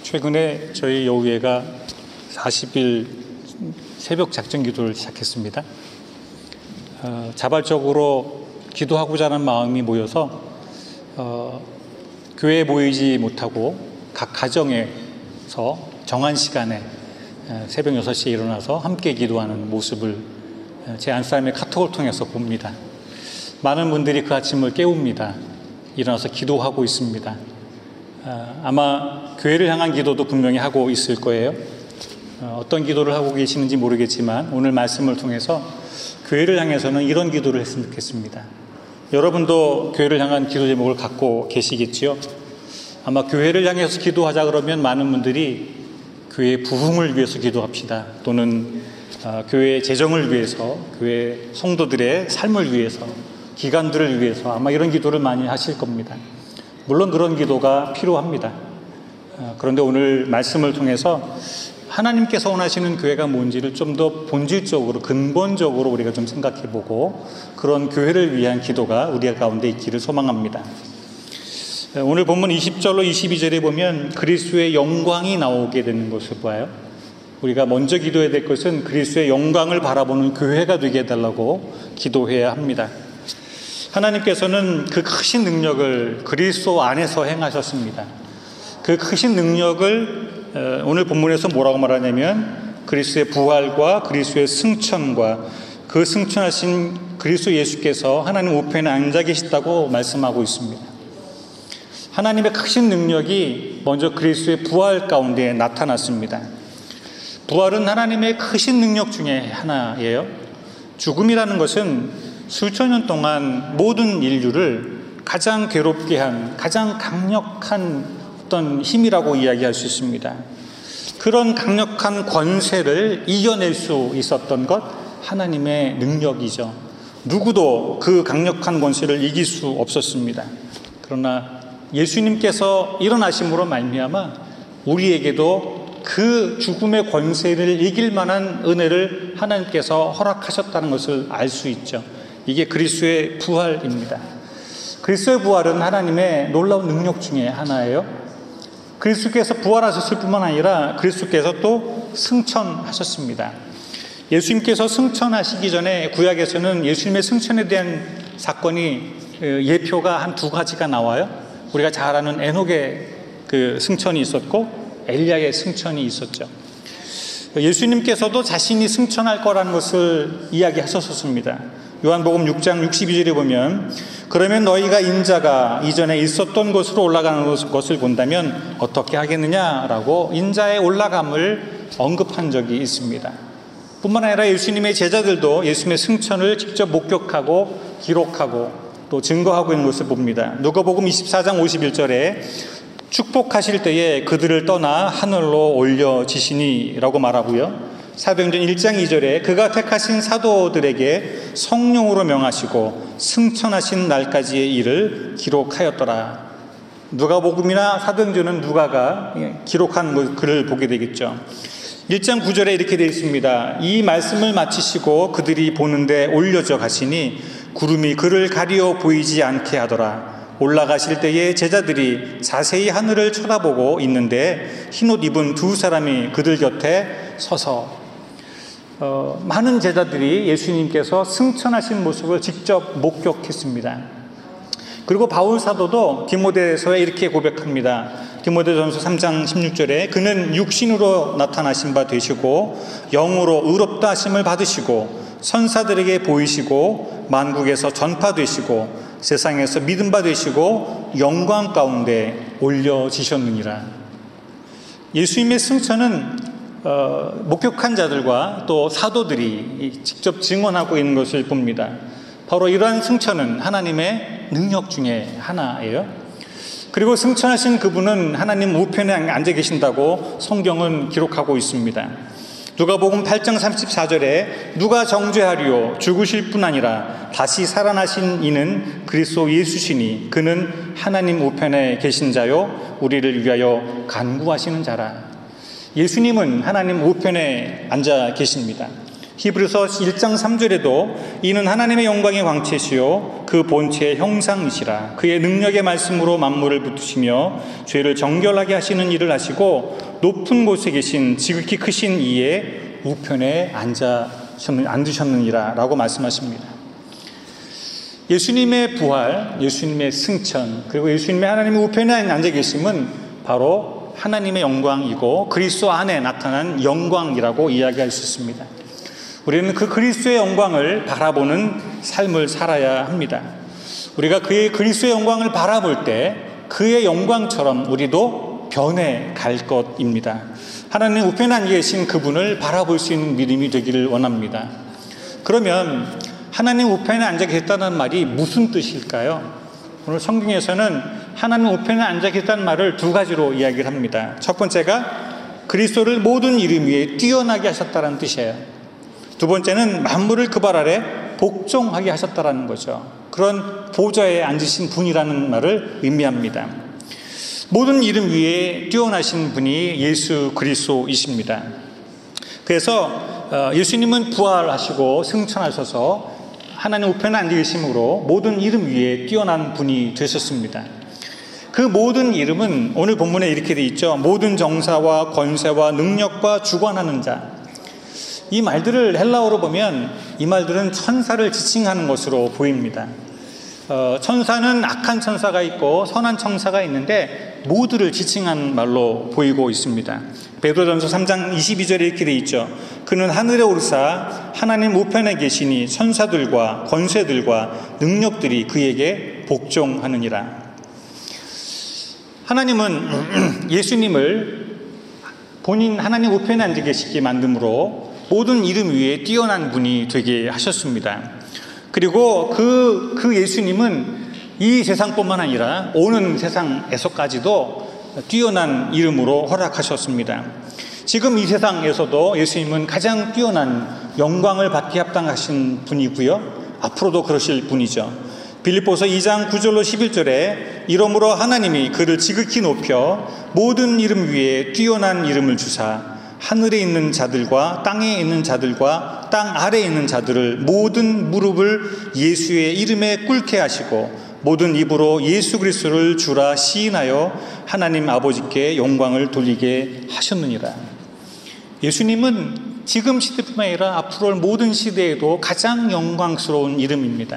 최근에 저희 여우회가 40일 새벽 작전 기도를 시작했습니다. 자발적으로 기도하고자 하는 마음이 모여서 교회에 모이지 못하고 각 가정에서 정한 시간에 새벽 6시에 일어나서 함께 기도하는 모습을 제 안사람의 카톡을 통해서 봅니다. 많은 분들이 그 아침을 깨웁니다. 일어나서 기도하고 있습니다. 아마 교회를 향한 기도도 분명히 하고 있을 거예요. 어떤 기도를 하고 계시는지 모르겠지만 오늘 말씀을 통해서 교회를 향해서는 이런 기도를 했으면 좋겠습니다. 여러분도 교회를 향한 기도 제목을 갖고 계시겠지요? 아마 교회를 향해서 기도하자 그러면 많은 분들이 교회 부흥을 위해서 기도합시다, 또는 교회의 재정을 위해서, 교회 성도들의 삶을 위해서, 기관들을 위해서 아마 이런 기도를 많이 하실 겁니다. 물론 그런 기도가 필요합니다. 그런데 오늘 말씀을 통해서 하나님께서 원하시는 교회가 뭔지를 좀 더 본질적으로, 근본적으로 우리가 좀 생각해보고 그런 교회를 위한 기도가 우리 가운데 있기를 소망합니다. 오늘 본문 20절로 22절에 보면 그리스도의 영광이 나오게 되는 것을 봐요. 우리가 먼저 기도해야 될 것은 그리스도의 영광을 바라보는 교회가 되게 해달라고 기도해야 합니다. 하나님께서는 그 크신 능력을 그리스도 안에서 행하셨습니다. 그 크신 능력을 오늘 본문에서 뭐라고 말하냐면 그리스도의 부활과 그리스도의 승천과 그 승천하신 그리스도 예수께서 하나님 우편에 앉아 계시다고 말씀하고 있습니다. 하나님의 크신 능력이 먼저 그리스도의 부활 가운데 나타났습니다. 부활은 하나님의 크신 능력 중에 하나예요. 죽음이라는 것은 수천 년 동안 모든 인류를 가장 괴롭게 한, 가장 강력한 어떤 힘이라고 이야기할 수 있습니다. 그런 강력한 권세를 이겨낼 수 있었던 것, 하나님의 능력이죠. 누구도 그 강력한 권세를 이길 수 없었습니다. 그러나 예수님께서 일어나심으로 말미암아 우리에게도 그 죽음의 권세를 이길 만한 은혜를 하나님께서 허락하셨다는 것을 알 수 있죠. 이게 그리스도의 부활입니다. 그리스도의 부활은 하나님의 놀라운 능력 중에 하나예요. 그리스도께서 부활하셨을 뿐만 아니라 그리스도께서 또 승천하셨습니다. 예수님께서 승천하시기 전에 구약에서는 예수님의 승천에 대한 사건이 예표가 한 두 가지가 나와요. 우리가 잘 아는 에녹의 그 승천이 있었고 엘리야의 승천이 있었죠. 예수님께서도 자신이 승천할 거라는 것을 이야기하셨습니다. 요한복음 6장 62절에 보면 그러면 너희가 인자가 이전에 있었던 곳으로 올라가는 것을 본다면 어떻게 하겠느냐라고 인자의 올라감을 언급한 적이 있습니다. 뿐만 아니라 예수님의 제자들도 예수님의 승천을 직접 목격하고 기록하고 또 증거하고 있는 것을 봅니다. 누가복음 24장 51절에 축복하실 때에 그들을 떠나 하늘로 올려지시니 라고 말하고요. 사도행전 1장 2절에 그가 택하신 사도들에게 성령으로 명하시고 승천하신 날까지의 일을 기록하였더라. 누가복음이나 사도행전은 누가가 기록한 글을 보게 되겠죠. 1장 9절에 이렇게 되어 있습니다. 이 말씀을 마치시고 그들이 보는데 올려져 가시니 구름이 그를 가리어 보이지 않게 하더라. 올라가실 때에 제자들이 자세히 하늘을 쳐다보고 있는데 흰옷 입은 두 사람이 그들 곁에 서서 많은 제자들이 예수님께서 승천하신 모습을 직접 목격했습니다. 그리고 바울 사도도 디모데서에 이렇게 고백합니다. 디모데전서 3장 16절에 그는 육신으로 나타나신 바 되시고 영으로 의롭다 하심을 받으시고 선사들에게 보이시고 만국에서 전파되시고 세상에서 믿음 받으시고 영광 가운데 올려지셨느니라. 예수님의 승천은 목격한 자들과 또 사도들이 직접 증언하고 있는 것을 봅니다. 바로 이러한 승천은 하나님의 능력 중에 하나예요. 그리고 승천하신 그분은 하나님 우편에 앉아 계신다고 성경은 기록하고 있습니다. 누가복음 8장 34절에 누가 정죄하리요 죽으실 뿐 아니라 다시 살아나신 이는 그리스도 예수시니 그는 하나님 우편에 계신 자요 우리를 위하여 간구하시는 자라. 예수님은 하나님 우편에 앉아 계십니다. 히브리서 1장 3절에도 이는 하나님의 영광의 광채시요 그 본체의 형상이시라. 그의 능력의 말씀으로 만물을 붙으시며 죄를 정결하게 하시는 일을 하시고 높은 곳에 계신 지극히 크신 이의 우편에 앉으셨느니라 라고 말씀하십니다. 예수님의 부활, 예수님의 승천, 그리고 예수님의 하나님의 우편에 앉아 계심은 바로 하나님의 영광이고 그리스도 안에 나타난 영광이라고 이야기할 수 있습니다. 우리는 그 그리스도의 영광을 바라보는 삶을 살아야 합니다. 우리가 그의 그리스도의 영광을 바라볼 때 그의 영광처럼 우리도 변해갈 것입니다. 하나님 우편에 앉아 계신 그분을 바라볼 수 있는 믿음이 되기를 원합니다. 그러면 하나님 우편에 앉아 계셨다는 말이 무슨 뜻일까요? 오늘 성경에서는 하나님 우편에 앉아 계셨다는 말을 두 가지로 이야기를 합니다. 첫 번째가 그리스도를 모든 이름 위에 뛰어나게 하셨다는 뜻이에요. 두 번째는 만물을 그 발 아래 복종하게 하셨다는 거죠. 그런 보좌에 앉으신 분이라는 말을 의미합니다. 모든 이름 위에 뛰어나신 분이 예수 그리스도이십니다. 그래서 예수님은 부활하시고 승천하셔서 하나님 우편에 앉아 계심으로 모든 이름 위에 뛰어난 분이 되셨습니다. 그 모든 이름은 오늘 본문에 이렇게 되어 있죠. 모든 정사와 권세와 능력과 주관하는 자. 이 말들을 헬라어로 보면 이 말들은 천사를 지칭하는 것으로 보입니다. 천사는 악한 천사가 있고 선한 천사가 있는데 모두를 지칭한 말로 보이고 있습니다. 베드로전서 3장 22절에 이렇게 되어 있죠. 그는 하늘에 오르사 하나님 우편에 계시니 천사들과 권세들과 능력들이 그에게 복종하느니라. 하나님은 예수님을 본인 하나님 우편에 앉아 계시게 만듦으로 모든 이름 위에 뛰어난 분이 되게 하셨습니다. 그리고 그 예수님은 이 세상뿐만 아니라 오는 세상에서까지도 뛰어난 이름으로 허락하셨습니다. 지금 이 세상에서도 예수님은 가장 뛰어난 영광을 받기 합당하신 분이고요. 앞으로도 그러실 분이죠. 빌립보서 2장 9절로 11절에 이러므로 하나님이 그를 지극히 높여 모든 이름 위에 뛰어난 이름을 주사 하늘에 있는 자들과 땅에 있는 자들과 땅 아래에 있는 자들을 모든 무릎을 예수의 이름에 꿇게 하시고 모든 입으로 예수 그리스도를 주라 시인하여 하나님 아버지께 영광을 돌리게 하셨느니라. 예수님은 지금 시대뿐만 아니라 앞으로 올 모든 시대에도 가장 영광스러운 이름입니다.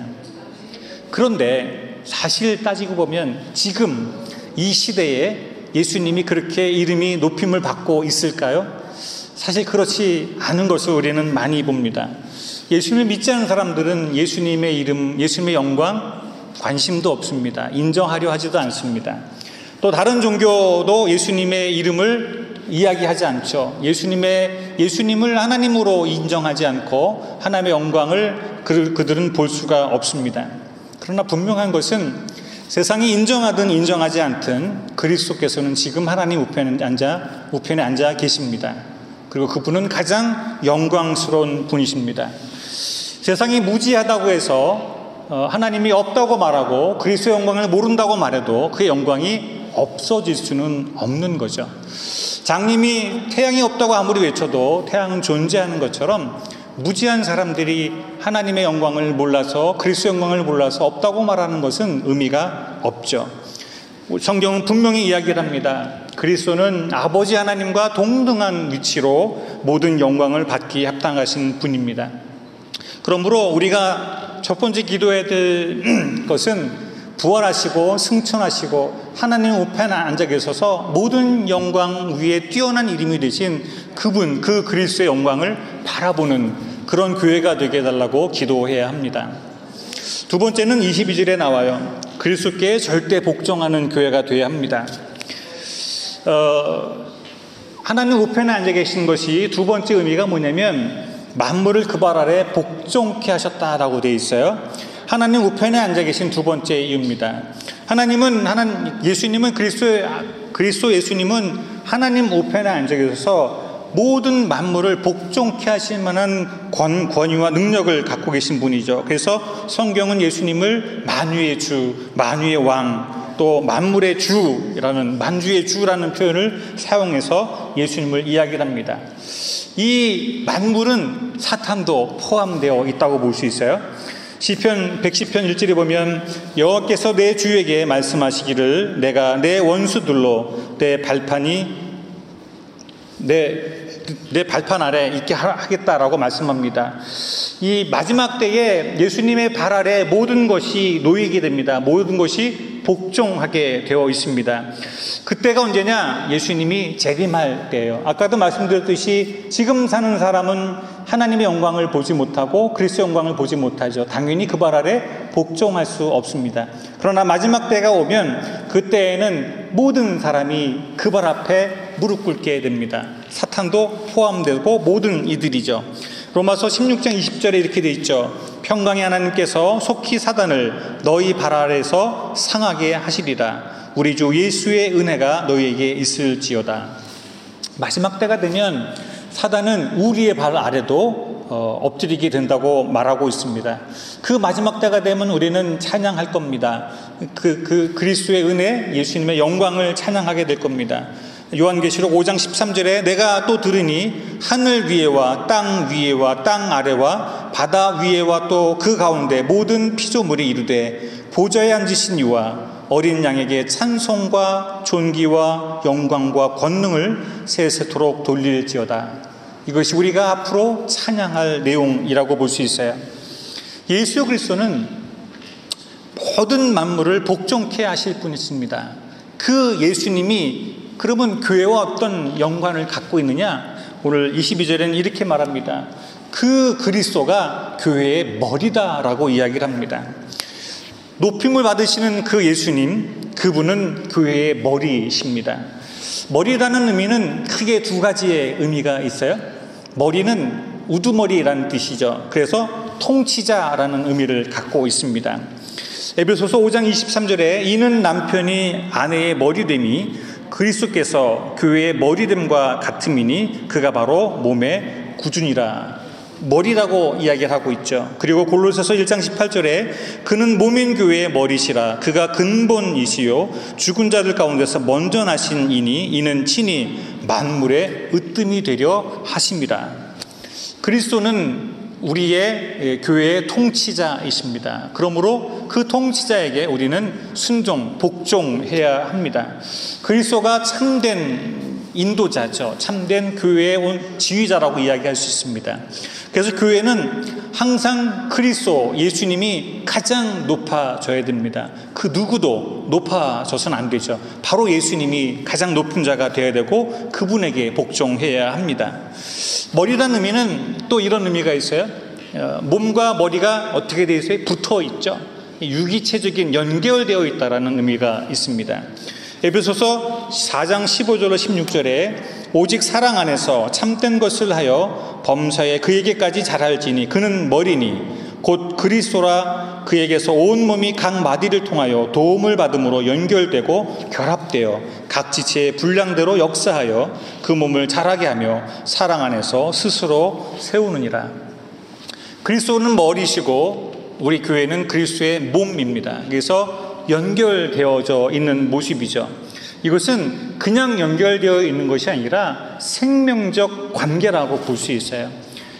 그런데 사실 따지고 보면 지금 이 시대에 예수님이 그렇게 이름이 높임을 받고 있을까요? 사실 그렇지 않은 것을 우리는 많이 봅니다. 예수님을 믿지 않는 사람들은 예수님의 이름, 예수님의 영광 관심도 없습니다. 인정하려 하지도 않습니다. 또 다른 종교도 예수님의 이름을 이야기하지 않죠. 예수님을 하나님으로 인정하지 않고 하나님의 영광을 그들은 볼 수가 없습니다. 그러나 분명한 것은 세상이 인정하든 인정하지 않든 그리스도께서는 지금 하나님 우편에 앉아 계십니다. 그리고 그분은 가장 영광스러운 분이십니다. 세상이 무지하다고 해서 하나님이 없다고 말하고 그리스도의 영광을 모른다고 말해도 그의 영광이 없어질 수는 없는 거죠. 장님이 태양이 없다고 아무리 외쳐도 태양은 존재하는 것처럼 무지한 사람들이 하나님의 영광을 몰라서 그리스도의 영광을 몰라서 없다고 말하는 것은 의미가 없죠. 성경은 분명히 이야기를 합니다. 그리스도는 아버지 하나님과 동등한 위치로 모든 영광을 받기 합당하신 분입니다. 그러므로 우리가 첫 번째 기도해야 될 것은 부활하시고 승천하시고 하나님 우편에 앉아 계셔서 모든 영광 위에 뛰어난 이름이 되신 그분, 그 그리스도의 영광을 바라보는 그런 교회가 되게 해달라고 기도해야 합니다. 두 번째는 22절에 나와요. 그리스도께 절대 복종하는 교회가 되어야 합니다. 하나님 우편에 앉아 계신 것이 두 번째 의미가 뭐냐면 만물을 그 발 아래 복종케 하셨다라고 되어 있어요. 하나님 우편에 앉아 계신 두 번째 이유입니다. 예수님은 그리스도 예수님은 하나님 우편에 앉아 계셔서 모든 만물을 복종케 하실 만한 권위와 능력을 갖고 계신 분이죠. 그래서 성경은 예수님을 만유의 주, 만유의 왕, 또 만물의 주라는, 만주의 주라는 표현을 사용해서 예수님을 이야기를 합니다. 이 만물은 사탄도 포함되어 있다고 볼 수 있어요. 시편 110편 1절에 보면 여호와께서 내 주에게 말씀하시기를 내가 내 원수들로 내 발판 아래 있게 하겠다라고 말씀합니다. 이 마지막 때에 예수님의 발 아래 모든 것이 놓이게 됩니다. 모든 것이 복종하게 되어 있습니다. 그때가 언제냐? 예수님이 재림할 때예요. 아까도 말씀드렸듯이 지금 사는 사람은 하나님의 영광을 보지 못하고 그리스도의 영광을 보지 못하죠. 당연히 그 발 아래 복종할 수 없습니다. 그러나 마지막 때가 오면 그때에는 모든 사람이 그 발 앞에 무릎 꿇게 됩니다. 사탄도 포함되고 모든 이들이죠. 로마서 16장 20절에 이렇게 돼 있죠. 평강의 하나님께서 속히 사단을 너희 발 아래에서 상하게 하시리라. 우리 주 예수의 은혜가 너희에게 있을지어다. 마지막 때가 되면 사단은 우리의 발 아래도 엎드리게 된다고 말하고 있습니다. 그 마지막 때가 되면 우리는 찬양할 겁니다. 그리스도의 은혜, 예수님의 영광을 찬양하게 될 겁니다. 요한계시록 5장 13절에 내가 또 들으니 하늘 위에와 땅 위에와 땅 아래와 바다 위에와 또 그 가운데 모든 피조물이 이르되 보좌에 앉으신 이와 어린 양에게 찬송과 존귀와 영광과 권능을 세세토록 돌릴지어다. 이것이 우리가 앞으로 찬양할 내용이라고 볼 수 있어요. 예수 그리스도는 모든 만물을 복종케 하실 분이십니다. 그 예수님이 그러면 교회와 어떤 연관을 갖고 있느냐? 오늘 22절에는 이렇게 말합니다. 그 그리스도가 교회의 머리다라고 이야기를 합니다. 높임을 받으시는 그 예수님, 그분은 교회의 머리이십니다. 머리라는 의미는 크게 두 가지의 의미가 있어요. 머리는 우두머리라는 뜻이죠. 그래서 통치자라는 의미를 갖고 있습니다. 에베소서 5장 23절에 이는 남편이 아내의 머리됨이 그리스도께서 교회의 머리됨과 같음이니 그가 바로 몸의 구준이라. 머리라고 이야기를 하고 있죠. 그리고 골로새서 1장 18절에 그는 몸인 교회의 머리시라. 그가 근본이시요 죽은 자들 가운데서 먼저 나신 이니 이는 친히 만물의 으뜸이 되려 하심이라. 그리스도는 우리의 교회의 통치자이십니다. 그러므로 그 통치자에게 우리는 순종, 복종해야 합니다. 그리스도가 참된 인도자죠. 참된 교회의 지휘자라고 이야기할 수 있습니다. 그래서 교회는 항상 그리스도, 예수님이 가장 높아져야 됩니다. 그 누구도 높아져서는 안 되죠. 바로 예수님이 가장 높은 자가 되어야 되고 그분에게 복종해야 합니다. 머리라는 의미는 또 이런 의미가 있어요. 몸과 머리가 어떻게 되어 있어요? 붙어 있죠. 유기체적인 연결되어 있다라는 의미가 있습니다. 에베소서 4장 15절로 16절에 오직 사랑 안에서 참된 것을 하여 범사에 그에게까지 자랄지니 그는 머리니 곧 그리스도라. 그에게서 온 몸이 각 마디를 통하여 도움을 받음으로 연결되고 결합되어 각 지체의 분량대로 역사하여 그 몸을 자라게 하며 사랑 안에서 스스로 세우느니라. 그리스도는 머리시고 우리 교회는 그리스도의 몸입니다. 그래서 연결되어져 있는 모습이죠. 이것은 그냥 연결되어 있는 것이 아니라 생명적 관계라고 볼 수 있어요.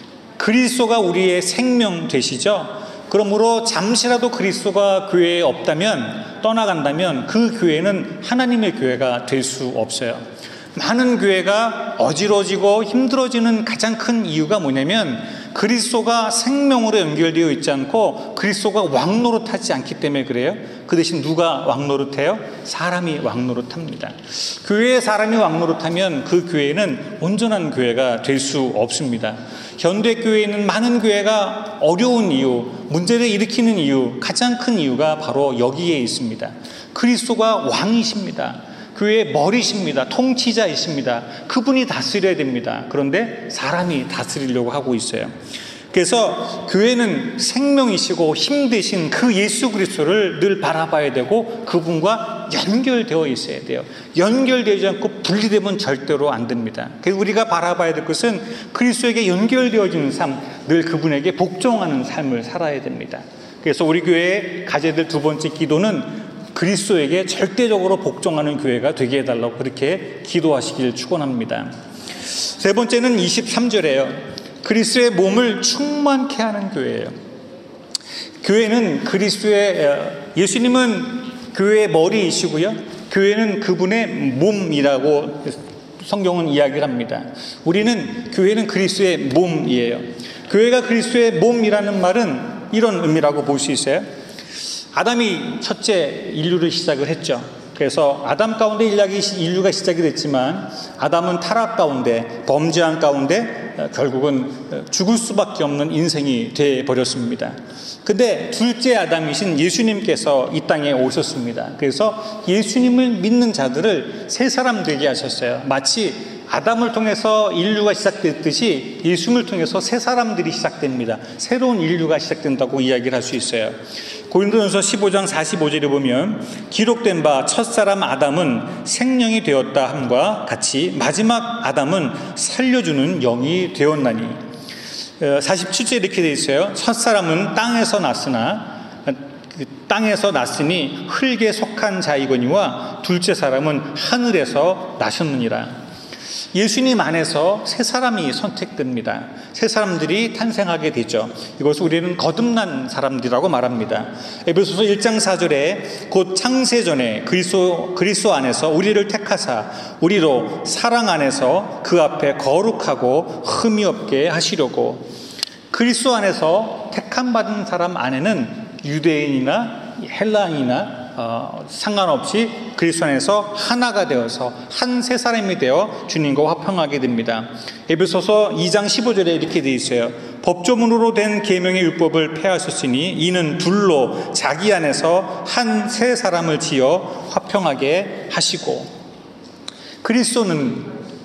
그리스도가 우리의 생명 되시죠. 그러므로 잠시라도 그리스도가 교회에 없다면, 떠나간다면 그 교회는 하나님의 교회가 될 수 없어요. 많은 교회가 어지러지고 힘들어지는 가장 큰 이유가 뭐냐면 그리스도가 생명으로 연결되어 있지 않고 그리스도가 왕노릇하지 않기 때문에 그래요. 그 대신 누가 왕노릇해요? 사람이 왕노릇합니다. 교회에 사람이 왕노릇하면 그 교회는 온전한 교회가 될 수 없습니다. 현대 교회에 있는 많은 교회가 어려운 이유, 문제를 일으키는 이유, 가장 큰 이유가 바로 여기에 있습니다. 그리스도가 왕이십니다. 교회의 머리십니다. 통치자이십니다. 그분이 다스려야 됩니다. 그런데 사람이 다스리려고 하고 있어요. 그래서 교회는 생명이시고 힘 되신 그 예수 그리스도를 늘 바라봐야 되고 그분과 연결되어 있어야 돼요. 연결되지 않고 분리되면 절대로 안 됩니다. 그래서 우리가 바라봐야 될 것은 그리스도에게 연결되어지는 삶, 늘 그분에게 복종하는 삶을 살아야 됩니다. 그래서 우리 교회에 가져야 될 두 번째 기도는 그리스도에게 절대적으로 복종하는 교회가 되게 해달라고 그렇게 기도하시길 축원합니다. 세 번째는 23절에요. 그리스도의 몸을 충만케 하는 교회예요. 교회는 예수님은 교회의 머리이시고요. 교회는 그분의 몸이라고 성경은 이야기를 합니다. 교회는 그리스도의 몸이에요. 교회가 그리스도의 몸이라는 말은 이런 의미라고 볼 수 있어요. 아담이 첫째 인류를 시작을 했죠. 그래서 아담 가운데 인류가 시작이 됐지만 아담은 타락 가운데, 범죄한 가운데 결국은 죽을 수밖에 없는 인생이 되어버렸습니다. 근데 둘째 아담이신 예수님께서 이 땅에 오셨습니다. 그래서 예수님을 믿는 자들을 새 사람 되게 하셨어요. 마치 아담을 통해서 인류가 시작됐듯이 예수님을 통해서 새 사람들이 시작됩니다. 새로운 인류가 시작된다고 이야기를 할 수 있어요. 고린도전서 15장 45절에 보면 기록된 바 첫사람 아담은 생명이 되었다 함과 같이 마지막 아담은 살려주는 영이 되었나니. 47절에 이렇게 되어 있어요. 첫사람은 땅에서 났으니 흙에 속한 자이거니와 둘째 사람은 하늘에서 나셨느니라. 예수님 안에서 새 사람이 선택됩니다. 새 사람들이 탄생하게 되죠. 이것을 우리는 거듭난 사람들이라고 말합니다. 에베소서 1장 4절에 곧 창세전에 그리스도 안에서 우리를 택하사 우리로 사랑 안에서 그 앞에 거룩하고 흠이 없게 하시려고. 그리스도 안에서 택함받은 사람 안에는 유대인이나 헬라인이나 상관없이 그리스도 안에서 하나가 되어서 한 새 사람이 되어 주님과 화평하게 됩니다. 에베소서 2장 15절에 이렇게 되어 있어요. 법조문으로 된 계명의 율법을 폐하셨으니 이는 둘로 자기 안에서 한 새 사람을 지어 화평하게 하시고. 그리스도는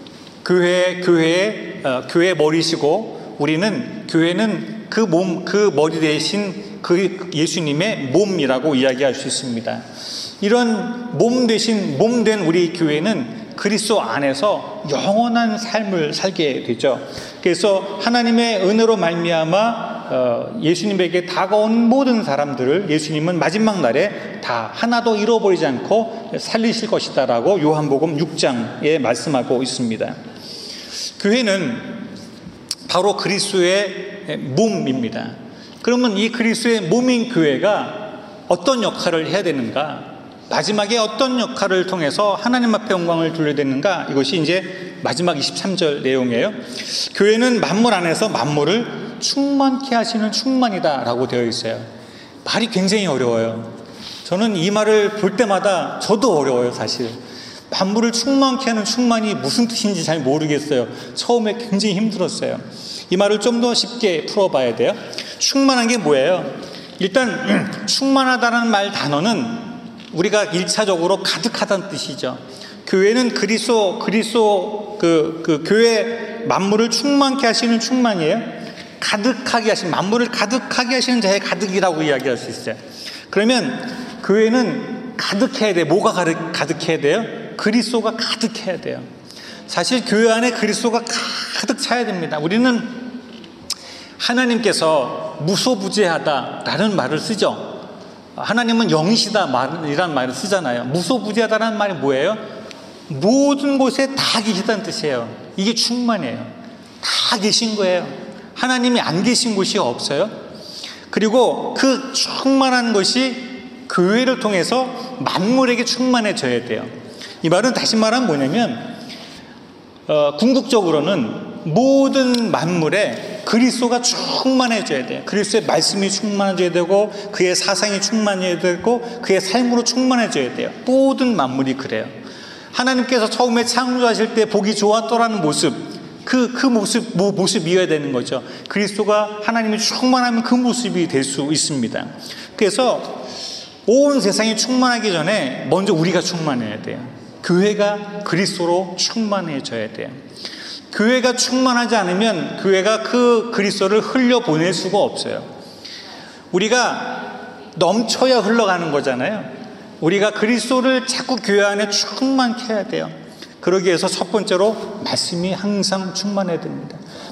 교회의 머리시고 교회는 그 머리 대신 그 예수님의 몸이라고 이야기할 수 있습니다. 이런 몸된 우리 교회는 그리스도 안에서 영원한 삶을 살게 되죠. 그래서 하나님의 은혜로 말미암아 예수님에게 다가온 모든 사람들을 예수님은 마지막 날에 다 하나도 잃어버리지 않고 살리실 것이다라고 요한복음 6장에 말씀하고 있습니다. 교회는 바로 그리스도의 몸입니다. 그러면 이 그리스도의 몸인 교회가 어떤 역할을 해야 되는가? 마지막에 어떤 역할을 통해서 하나님 앞에 영광을 돌려야 되는가? 이것이 이제 마지막 23절 내용이에요. 교회는 만물 안에서 만물을 충만케 하시는 충만이다라고 되어 있어요. 말이 굉장히 어려워요. 저는 이 말을 볼 때마다 저도 어려워요, 사실. 만물을 충만케 하는 충만이 무슨 뜻인지 잘 모르겠어요. 처음에 굉장히 힘들었어요. 이 말을 좀 더 쉽게 풀어봐야 돼요. 충만한 게 뭐예요? 일단 충만하다는 말 단어는 우리가 1차적으로 가득하다는 뜻이죠. 교회는 그리스도 교회 만물을 충만케 하시는 충만이에요. 가득하게 하시는, 만물을 가득하게 하시는 자의 가득이라고 이야기할 수 있어요. 그러면 교회는 가득해야 돼요. 뭐가 가득해야 돼요? 그리스도가 가득해야 돼요. 사실 교회 안에 그리스도가 가득 차야 됩니다. 우리는 하나님께서 무소부재하다라는 말을 쓰죠. 하나님은 영이시다이라는 말을 쓰잖아요. 무소부재하다라는 말이 뭐예요? 모든 곳에 다 계시다는 뜻이에요. 이게 충만이에요. 다 계신 거예요. 하나님이 안 계신 곳이 없어요. 그리고 그 충만한 것이 교회를 통해서 만물에게 충만해져야 돼요. 이 말은 다시 말하면 뭐냐면 궁극적으로는 모든 만물에 그리스도가 충만해져야 돼요. 그리스도의 말씀이 충만해져야 되고 그의 사상이 충만해져야 되고 그의 삶으로 충만해져야 돼요. 모든 만물이 그래요. 하나님께서 처음에 창조하실 때 보기 좋았더라는 모습, 그 모습이어야 되는 거죠. 그리스도가 하나님이 충만하면 그 모습이 될 수 있습니다. 그래서 온 세상이 충만하기 전에 먼저 우리가 충만해야 돼요. 교회가 그리스도로 충만해져야 돼요. 교회가 충만하지 않으면 교회가 그 그리스도를 흘려보낼 수가 없어요. 우리가 넘쳐야 흘러가는 거잖아요. 우리가 그리스도를 자꾸 교회 안에 충만케 해야 돼요. 그러기 위해서 첫 번째로 말씀이 항상 충만해야 됩니다.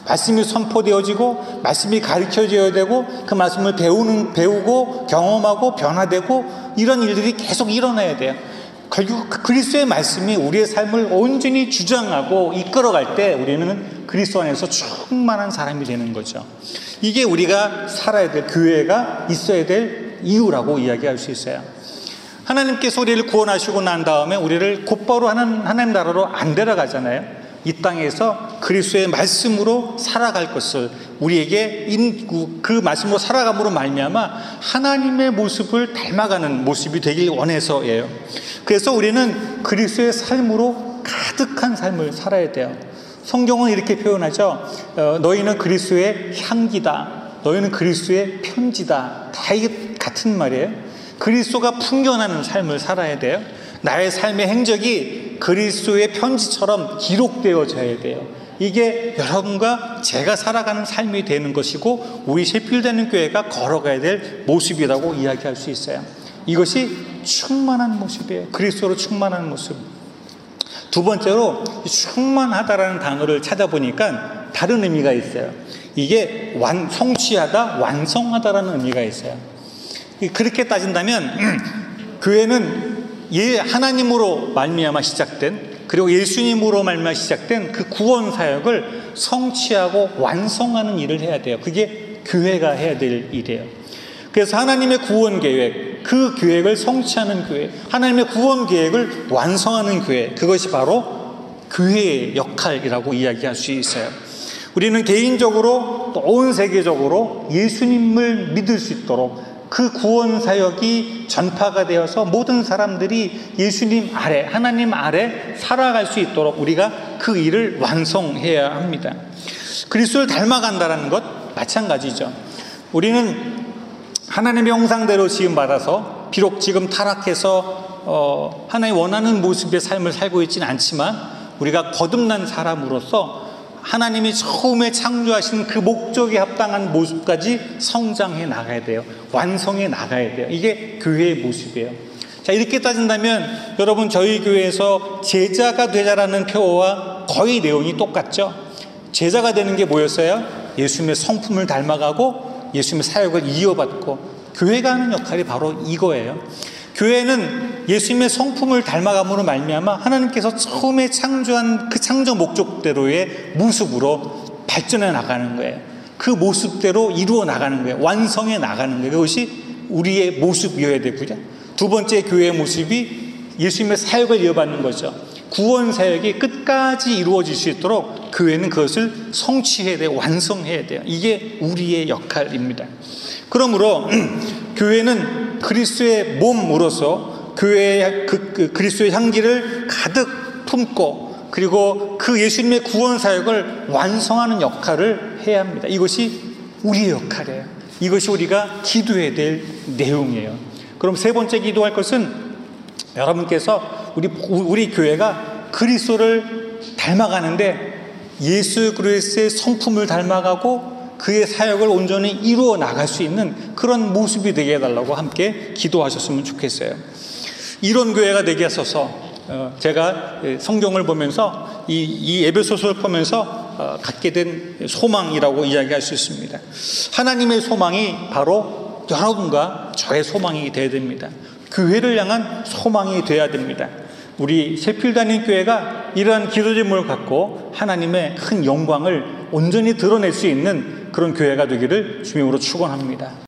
말씀이 선포되어지고 말씀이 가르쳐져야 되고 그 말씀을 배우고 경험하고 변화되고 이런 일들이 계속 일어나야 돼요. 결국 그리스도의 말씀이 우리의 삶을 온전히 주장하고 이끌어갈 때 우리는 그리스도 안에서 충만한 사람이 되는 거죠. 이게 우리가 살아야 될, 교회가 있어야 될 이유라고 이야기할 수 있어요. 하나님께서 우리를 구원하시고 난 다음에 우리를 곧바로 하나님 나라로 안 데려가잖아요. 이 땅에서 그리스도의 말씀으로 살아갈 것을 우리에게 그 말씀으로 살아감으로 말미암아 하나님의 모습을 닮아가는 모습이 되길 원해서예요. 그래서 우리는 그리스도의 삶으로 가득한 삶을 살아야 돼요. 성경은 이렇게 표현하죠. 너희는 그리스도의 향기다. 너희는 그리스도의 편지다. 다 이게 같은 말이에요. 그리스도가 풍겨나는 삶을 살아야 돼요. 나의 삶의 행적이 그리스도의 편지처럼 기록되어져야 돼요. 이게 여러분과 제가 살아가는 삶이 되는 것이고 우리 셰필드하는 교회가 걸어가야 될 모습이라고 이야기할 수 있어요. 이것이 충만한 모습이에요. 그리스도로 충만한 모습. 두 번째로 충만하다라는 단어를 찾아보니까 다른 의미가 있어요. 이게 성취하다, 완성하다라는 의미가 있어요. 그렇게 따진다면 교회는 하나님으로 말미암아 시작된, 그리고 예수님으로 말미암아 시작된 그 구원 사역을 성취하고 완성하는 일을 해야 돼요. 그게 교회가 해야 될 일이에요. 그래서 하나님의 구원 계획, 그 계획을 성취하는 교회, 하나님의 구원 계획을 완성하는 교회, 그것이 바로 교회의 역할이라고 이야기할 수 있어요. 우리는 개인적으로 또 온 세계적으로 예수님을 믿을 수 있도록 그 구원 사역이 전파가 되어서 모든 사람들이 예수님 아래, 하나님 아래 살아갈 수 있도록 우리가 그 일을 완성해야 합니다. 그리스도를 닮아간다는 것 마찬가지죠. 우리는 하나님의 형상대로 지음받아서 비록 지금 타락해서 하나님 원하는 모습의 삶을 살고 있지는 않지만 우리가 거듭난 사람으로서 하나님이 처음에 창조하신 그 목적에 합당한 모습까지 성장해 나가야 돼요. 완성해 나가야 돼요. 이게 교회의 모습이에요. 자, 이렇게 따진다면 여러분, 저희 교회에서 제자가 되자라는 표어와 거의 내용이 똑같죠. 제자가 되는 게 뭐였어요? 예수님의 성품을 닮아가고 예수님의 사역을 이어받고, 교회가 하는 역할이 바로 이거예요. 교회는 예수님의 성품을 닮아감으로 말미암아 하나님께서 처음에 창조한 그 창조 목적대로의 모습으로 발전해 나가는 거예요. 그 모습대로 이루어 나가는 거예요. 완성해 나가는 거예요. 그것이 우리의 모습이어야 되고요. 두 번째 교회의 모습이 예수님의 사역을 이어받는 거죠. 구원 사역이 끝까지 이루어질 수 있도록 교회는 그것을 성취해야 돼요. 완성해야 돼요. 이게 우리의 역할입니다. 그러므로 교회는 그리스도의 몸으로서 교회의 그리스도의 향기를 가득 품고, 그리고 그 예수님의 구원 사역을 완성하는 역할을 해야 합니다. 이것이 우리의 역할이에요. 이것이 우리가 기도해야 될 내용이에요. 그럼 세 번째 기도할 것은, 여러분께서 우리 교회가 그리스도를 닮아가는데 예수 그리스도의 성품을 닮아가고 그의 사역을 온전히 이루어 나갈 수 있는 그런 모습이 되게 해달라고 함께 기도하셨으면 좋겠어요. 이런 교회가 되게 하소서. 제가 성경을 보면서 이 에베소서를 보면서 갖게 된 소망이라고 이야기할 수 있습니다. 하나님의 소망이 바로 여러분과 저의 소망이 되어야 됩니다. 교회를 향한 소망이 되어야 됩니다. 우리 셰필드하는 교회가 이러한 기도 제목을 갖고 하나님의 큰 영광을 온전히 드러낼 수 있는 그런 교회가 되기를 주님으로 축원합니다.